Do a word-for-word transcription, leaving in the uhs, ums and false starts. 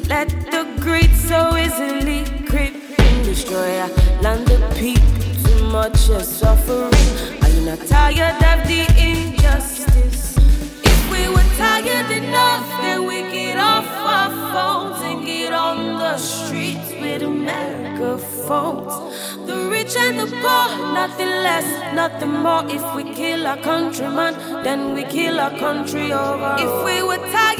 Let the greed so easily creep and destroy our land of people. Too much is suffering. Are you not tired of the injustice? If we were tired enough, then we get off our phones and get on the streets with megaphones. The rich and the poor, nothing less, nothing more. If we kill our countryman, then we kill our country over. If we were tired